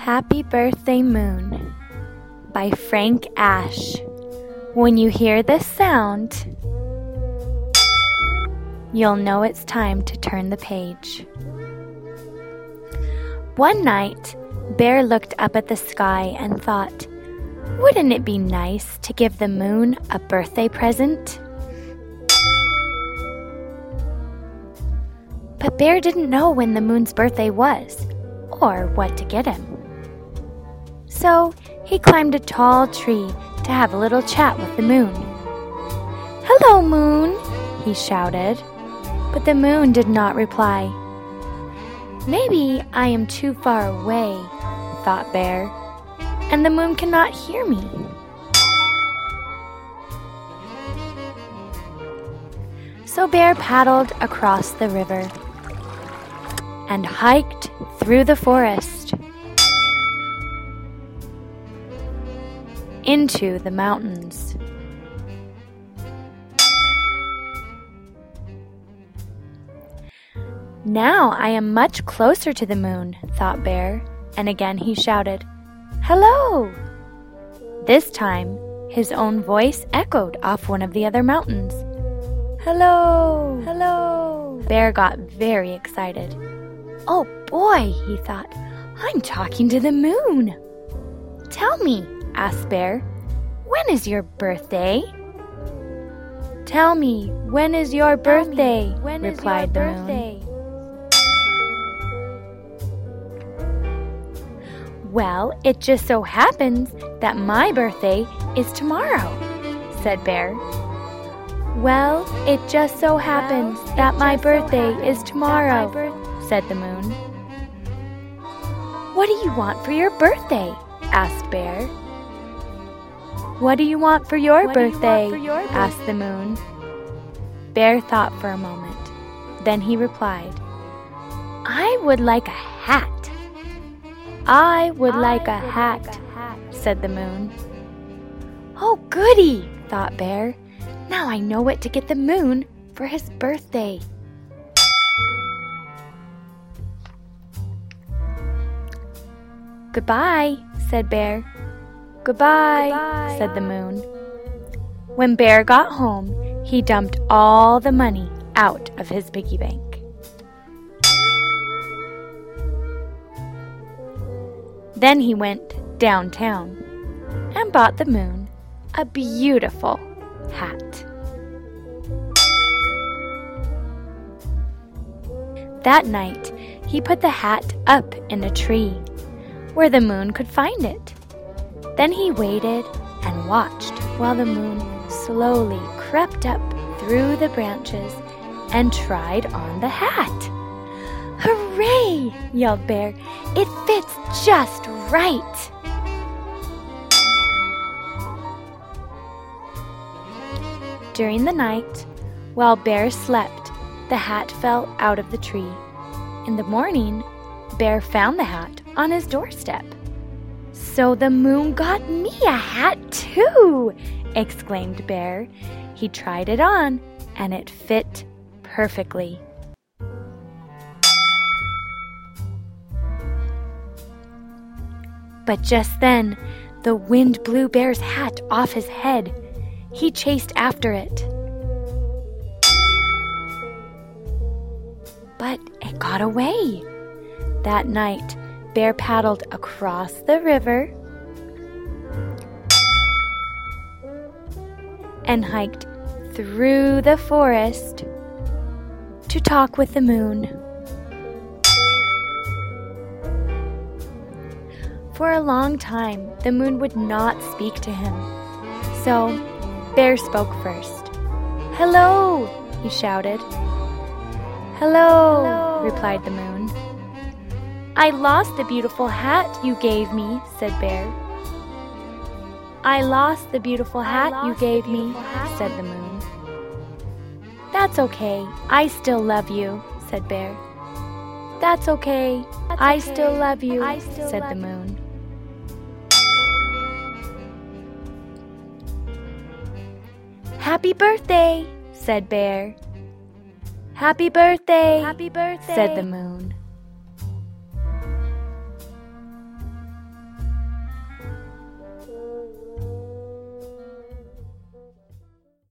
Happy Birthday Moon by Frank Ash. When you hear this sound, you'll know it's time to turn the page. One night, Bear looked up at the sky and thought, wouldn't it be nice to give the moon a birthday present? But Bear didn't know when the moon's birthday was, or what to get him. So he climbed a tall tree to have a little chat with the moon. "Hello, moon," he shouted, but the moon did not reply. Maybe I am too far away, thought Bear, and the moon cannot hear me. So Bear paddled across the river and hiked through the forest into the mountains. Now I am much closer to the moon, thought Bear, and again he shouted, "Hello!" This time, his own voice echoed off one of the other mountains. "Hello! Hello!" Bear got very excited. "Oh boy," he thought, "I'm talking to the moon." "Tell me," asked Bear, "when is your birthday?" "Tell me, when is your birthday?" replied the moon. "Well, it just so happens that my birthday is tomorrow," said Bear. "Well, it just so happens that my birthday is tomorrow," said the moon. "What do you want for your birthday?" asked Bear. "What do you want for your birthday?" asked the moon. Bear thought for a moment. Then he replied, "I would like a hat." "I would like a hat," said the moon. "Oh, goody," thought Bear. "Now I know what to get the moon for his birthday." "Goodbye," said Bear. "Goodbye," said the moon. When Bear got home, he dumped all the money out of his piggy bank. Then he went downtown and bought the moon a beautiful hat. That night, he put the hat up in a tree where the moon could find it. Then he waited and watched while the moon slowly crept up through the branches and tried on the hat. "Hooray!" yelled Bear. "It fits just right!" During the night, while Bear slept, the hat fell out of the tree. In the morning, Bear found the hat on his doorstep. "So the moon got me a hat too!" exclaimed Bear. He tried it on, and it fit perfectly. But just then, the wind blew Bear's hat off his head. He chased after it. But it got away. That night, Bear paddled across the river and hiked through the forest to talk with the moon. For a long time, the moon would not speak to him. So, Bear spoke first. "Hello!" he shouted. "Hello!" replied the moon. "I lost the beautiful hat you gave me," said Bear. "I lost the beautiful hat you gave me," said the moon. "That's okay, I still love you," said Bear. "That's okay, I still love you," said the moon. "Happy birthday," said Bear. "Happy birthday," said the moon.